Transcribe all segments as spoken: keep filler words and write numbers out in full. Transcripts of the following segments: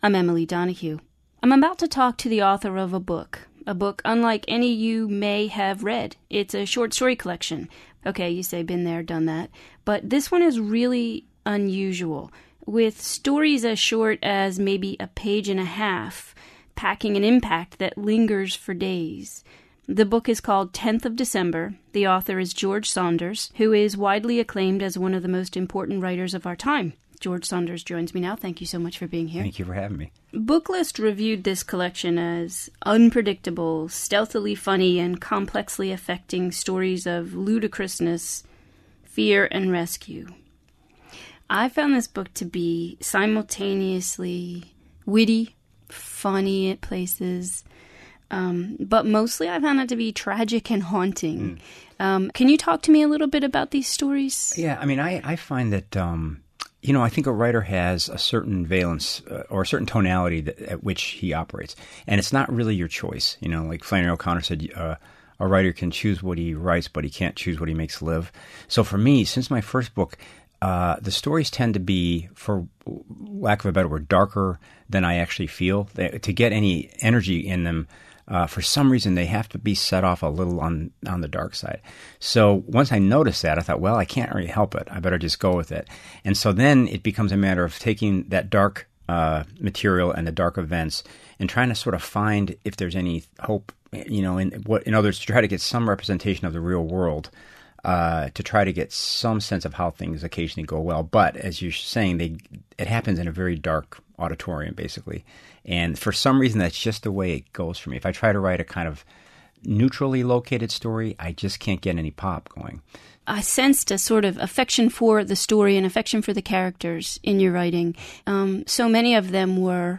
I'm Emily Donahue. I'm about to talk to the author of a book, a book unlike any you may have read. It's a short story collection. Okay, you say been there, done that. But this one is really unusual, with stories as short as maybe a page and a half, packing an impact that lingers for days. The book is called tenth of December. The author is George Saunders, who is widely acclaimed as one of the most important writers of our time. George Saunders joins me now. Thank you so much for being here. Thank you for having me. Booklist reviewed this collection as unpredictable, stealthily funny, and complexly affecting stories of ludicrousness, fear, and rescue. I found this book to be simultaneously witty, funny at places, Um, but mostly I found it to be tragic and haunting. Mm. Um, can you talk to me a little bit about these stories? Yeah, I mean, I, I find that, um, you know, I think a writer has a certain valence uh, or a certain tonality that, at which he operates. And it's not really your choice. You know, like Flannery O'Connor said, uh, a writer can choose what he writes, but he can't choose what he makes live. So for me, since my first book, uh, the stories tend to be, for lack of a better word, darker than I actually feel. They, to get any energy in them, Uh, for some reason, they have to be set off a little on on the dark side. So once I noticed that, I thought, well, I can't really help it. I better just go with it. And so then it becomes a matter of taking that dark uh, material and the dark events and trying to sort of find if there's any hope, you know, in what, in other words, to try to get some representation of the real world, uh, to try to get some sense of how things occasionally go well. But as you're saying, they it happens in a very dark auditorium, basically. And for some reason, that's just the way it goes for me. If I try to write a kind of neutrally located story, I just can't get any pop going. I sensed a sort of affection for the story and affection for the characters in your writing. Um, so many of them were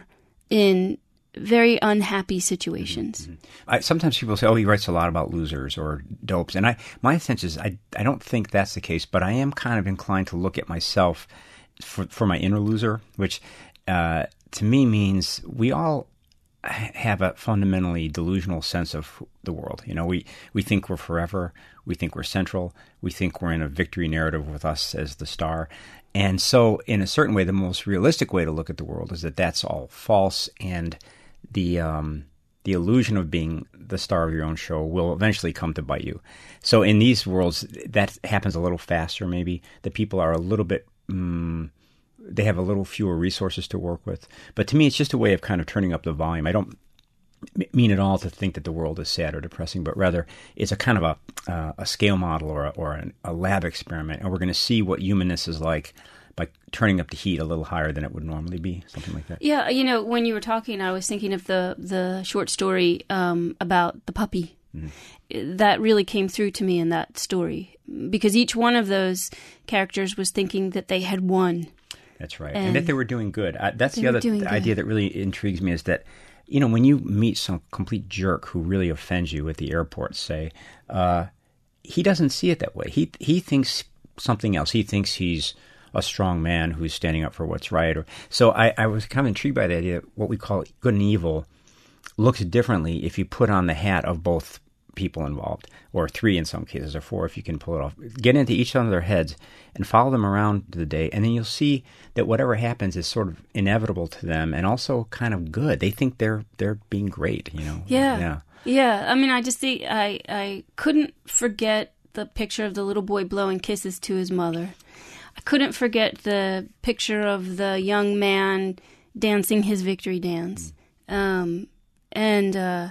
in very unhappy situations. Mm-hmm. I, sometimes people say, oh, he writes a lot about losers or dopes. And I, my sense is I, I don't think that's the case, but I am kind of inclined to look at myself for, for my inner loser, which uh, to me means we all have a fundamentally delusional sense of the world. You know, we, we think we're forever. We think we're central. We think we're in a victory narrative with us as the star. And so in a certain way, the most realistic way to look at the world is that that's all false, and the um, the illusion of being the star of your own show will eventually come to bite you. So in these worlds, that happens a little faster maybe. The people are a little bit... Um, they have a little fewer resources to work with. But to me, it's just a way of kind of turning up the volume. I don't mean at all to think that the world is sad or depressing, but rather it's a kind of a uh, a scale model or a, or an, a lab experiment, and we're going to see what humanness is like by turning up the heat a little higher than it would normally be, something like that. Yeah, you know, when you were talking, I was thinking of the, the short story um, about the puppy. Mm-hmm. That really came through to me in that story, because each one of those characters was thinking that they had won. That's right, and, and that they were doing good. Uh, that's the other the idea that really intrigues me, is that, you know, when you meet some complete jerk who really offends you at the airport, say, uh, he doesn't see it that way. He he thinks something else. He thinks he's a strong man who's standing up for what's right. Or so I, I was kind of intrigued by the idea that what we call good and evil looks differently if you put on the hat of both people involved, or three in some cases, or four if you can pull it off. Get into each one of their heads and follow them around the day, and then you'll see that whatever happens is sort of inevitable to them, and also kind of good. They think they're they're being great, you know. Yeah, yeah. yeah. I mean, I just think I I couldn't forget the picture of the little boy blowing kisses to his mother. I couldn't forget the picture of the young man dancing his victory dance, mm. um, and. Uh,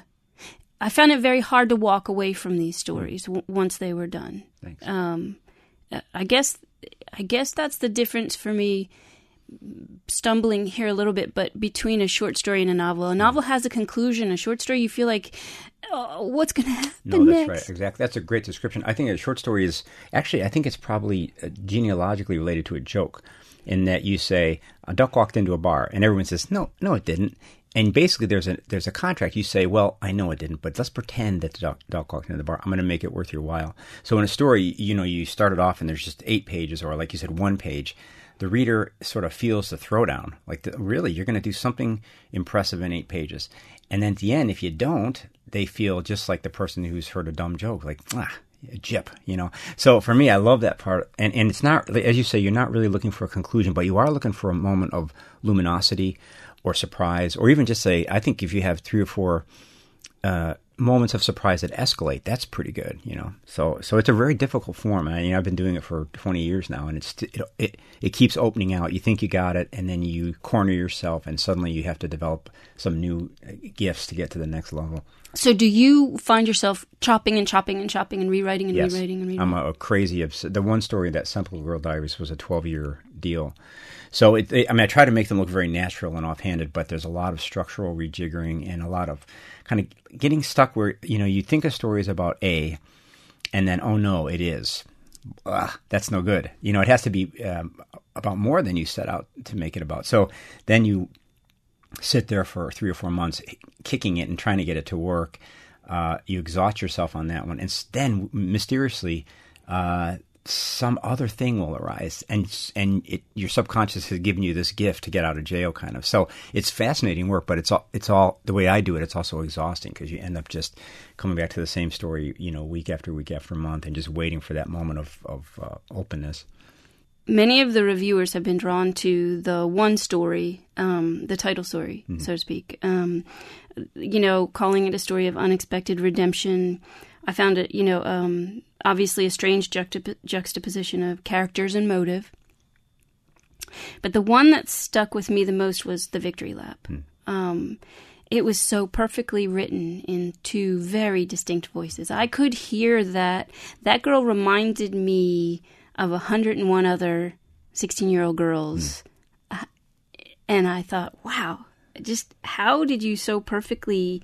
I found it very hard to walk away from these stories w- once they were done. Thanks. Um, I guess, I guess that's the difference for me. Stumbling here a little bit, but between a short story and a novel, a novel has a conclusion. A short story, you feel like, oh, what's going to happen no, that's next? right, exactly. That's a great description. I think a short story is actually, I think it's probably genealogically related to a joke, in that you say a duck walked into a bar, and everyone says, no, no, it didn't. And basically, there's a there's a contract. You say, well, I know it didn't, but let's pretend that the duck, duck walked into the bar. I'm going to make it worth your while. So in a story, you know, you started off and there's just eight pages, or like you said, one page. The reader sort of feels the throwdown. Like, the, really, you're going to do something impressive in eight pages. And then at the end, if you don't, they feel just like the person who's heard a dumb joke, like, ah, a jip, you know. So for me, I love that part. And, and it's not, as you say, you're not really looking for a conclusion, but you are looking for a moment of luminosity, or surprise, or even just say, I think if you have three or four uh, moments of surprise that escalate, that's pretty good, you know. So, so it's a very difficult form. I, you know, I've been doing it for twenty years now, and it's it, it it keeps opening out. You think you got it, and then you corner yourself, and suddenly you have to develop some new gifts to get to the next level. So, do you find yourself chopping and chopping and chopping and rewriting and yes. rewriting and rewriting? I'm a, a crazy obs- The one story, that Simple Girl Diaries, was a twelve-year deal. So, it, it, I mean, I try to make them look very natural and offhanded, but there's a lot of structural rejiggering and a lot of kind of getting stuck where, you know, you think a story is about A, and then, oh no, it is. Ugh, that's no good. You know, it has to be um, about more than you set out to make it about. So then you sit there for three or four months kicking it and trying to get it to work. Uh, you exhaust yourself on that one. And then mysteriously, uh, some other thing will arise, and and it, your subconscious has given you this gift to get out of jail, kind of. So it's fascinating work, but it's all it's all the way I do it. It's also exhausting because you end up just coming back to the same story, you know, week after week after month, and just waiting for that moment of of uh, openness. Many of the reviewers have been drawn to the one story, um, the title story, mm-hmm. so to speak. Um, you know, calling it a story of unexpected redemption. I found it, you know, um, obviously a strange juxtap- juxtaposition of characters and motive. But the one that stuck with me the most was The Victory Lap. Mm. Um, it was so perfectly written in two very distinct voices. I could hear that. That girl reminded me of a hundred and one other sixteen-year-old girls. Mm. Uh, and I thought, wow, just how did you so perfectly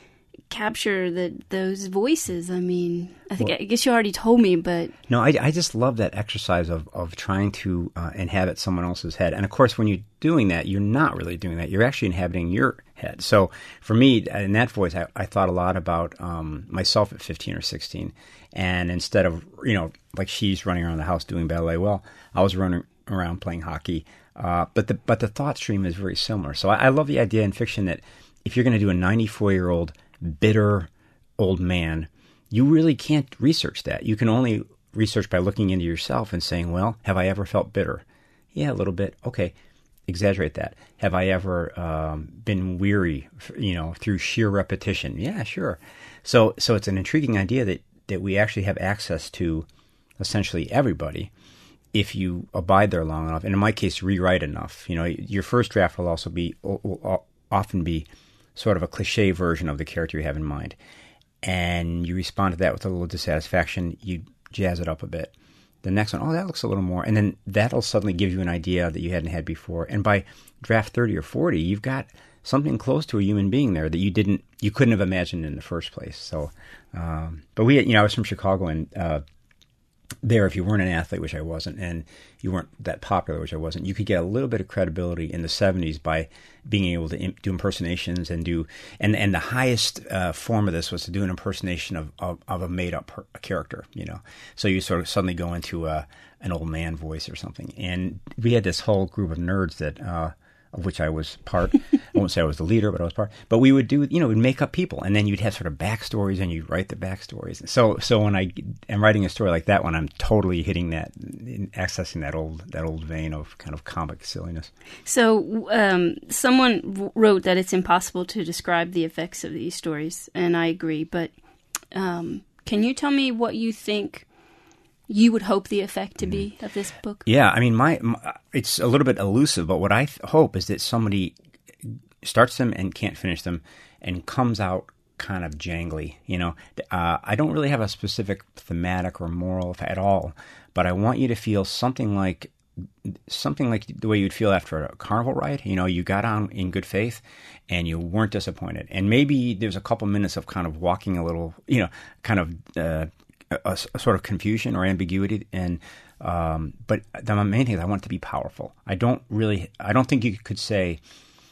capture the those voices? I mean, I think well, I guess you already told me, but no, I, I just love that exercise of of trying to uh, inhabit someone else's head. And of course, when you're doing that, you're not really doing that. You're actually inhabiting your head. So for me, in that voice, I, I thought a lot about um, myself at fifteen or sixteen. And instead of, you know, like she's running around the house doing ballet, well, I was running around playing hockey. Uh, but the but the thought stream is very similar. So I, I love the idea in fiction that if you're going to do a ninety-four-year-old bitter old man, you really can't research that. You can only research by looking into yourself and saying, well, have I ever felt bitter? Yeah, a little bit. Okay, exaggerate that. Have I ever um, been weary, you know, through sheer repetition? Yeah, sure. So so it's an intriguing idea that, that we actually have access to essentially everybody if you abide there long enough. And in my case, rewrite enough. You know, your first draft will also be will often be sort of a cliche version of the character you have in mind. And you respond to that with a little dissatisfaction, you jazz it up a bit. The next one, oh, that looks a little more. And then that'll suddenly give you an idea that you hadn't had before. And by draft thirty or forty, you've got something close to a human being there that you didn't, you couldn't have imagined in the first place. So, um, but we, you know, I was from Chicago, and uh, there, if you weren't an athlete, which I wasn't, and you weren't that popular, which I wasn't, you could get a little bit of credibility in the seventies by being able to im- do impersonations and do, and and the highest uh, form of this was to do an impersonation of, of, of a made-up per- character, you know. So you sort of suddenly go into a, an old man voice or something. And we had this whole group of nerds that, uh, of which I was part. I won't say I was the leader, but I was part. But we would do, you know, we'd make up people, and then you'd have sort of backstories, and you'd write the backstories. So, so when I am writing a story like that one, I'm totally hitting that, accessing that old, that old vein of kind of comic silliness. So, um, someone wrote that it's impossible to describe the effects of these stories, and I agree. But um, can you tell me what you think you would hope the effect to be of this book? Yeah, I mean, my, my it's a little bit elusive, but what I th- hope is that somebody starts them and can't finish them and comes out kind of jangly, you know. Uh, I don't really have a specific thematic or moral at all, but I want you to feel something like something like the way you'd feel after a carnival ride. You know, you got on in good faith and you weren't disappointed. And maybe there's a couple minutes of kind of walking a little, you know, kind of uh, a, a sort of confusion or ambiguity. And um, but the main thing is I want it to be powerful. I don't really, I don't think you could say,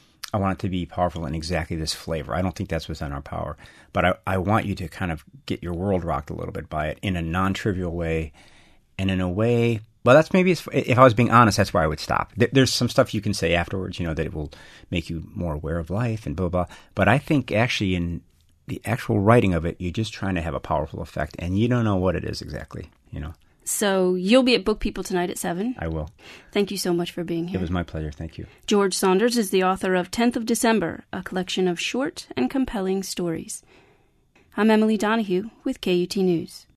I want it to be powerful in exactly this flavor. I don't think that's within our power. But I, I want you to kind of get your world rocked a little bit by it in a non-trivial way, and in a way, well, that's maybe, if I was being honest, that's where I would stop. There's some stuff you can say afterwards, you know, that it will make you more aware of life and blah, blah, blah. But I think actually in the actual writing of it, you're just trying to have a powerful effect, and you don't know what it is exactly, you know. So you'll be at Book People tonight at seven. I will. Thank you so much for being here. It was my pleasure. Thank you. George Saunders is the author of tenth of December, a collection of short and compelling stories. I'm Emily Donahue with K U T News.